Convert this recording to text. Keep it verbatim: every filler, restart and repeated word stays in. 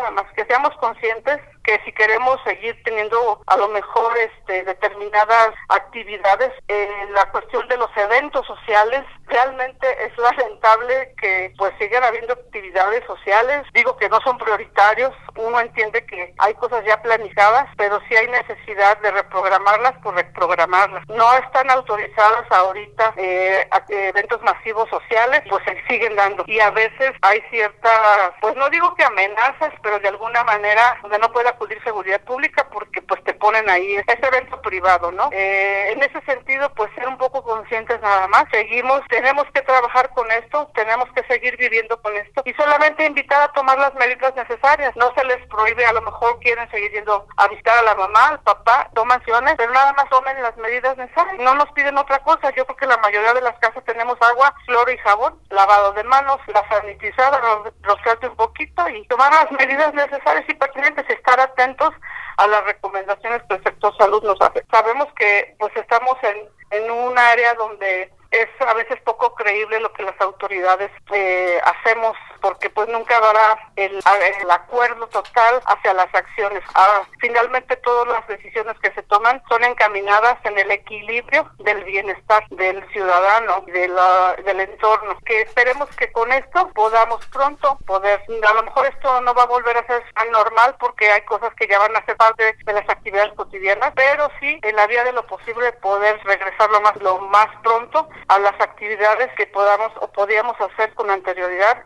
nada más, que seamos conscientes que si queremos seguir teniendo a lo mejor este, determinadas actividades, eh, la cuestión de los eventos sociales, realmente es lamentable que pues sigan habiendo actividades sociales, digo que no son prioritarios, uno entiende que hay cosas ya planificadas, pero si hay necesidad de reprogramarlas, pues reprogramarlas. No están autorizadas ahorita eh, eventos masivos sociales, pues se siguen dando, y a veces hay ciertas, pues no digo que amenazas, pero de alguna manera donde no puede acudir seguridad pública porque pues te ponen ahí, es evento privado, ¿no? Eh, en ese sentido, pues ser un poco conscientes nada más, seguimos, tenemos que trabajar con esto, tenemos que seguir viviendo con esto y solamente invitar a tomar las medidas necesarias, no se les prohíbe, a lo mejor quieren seguir yendo a visitar a la mamá, al papá, toman acciones, pero nada más tomen las medidas necesarias, no nos piden otra cosa. Yo creo que la mayoría de las casas tenemos agua, cloro y jabón, lavado de manos, la sanitizada, rociarte un poquito y tomar las medidas necesarias y pertinentes, estar atentos a las recomendaciones que el sector salud nos hace. Sabemos que pues estamos en, en un área donde es a veces poco creíble lo que las autoridades eh, hacemos, porque pues nunca habrá el, el acuerdo total hacia las acciones. Ah, finalmente todas las decisiones que se toman son encaminadas en el equilibrio del bienestar del ciudadano y de la, del entorno. Que esperemos que con esto podamos pronto poder, a lo mejor esto no va a volver a ser tan normal porque hay cosas que ya van a ser parte de las actividades cotidianas, pero sí en la vía de lo posible poder regresar lo más, lo más pronto a las actividades que podamos o podíamos hacer con anterioridad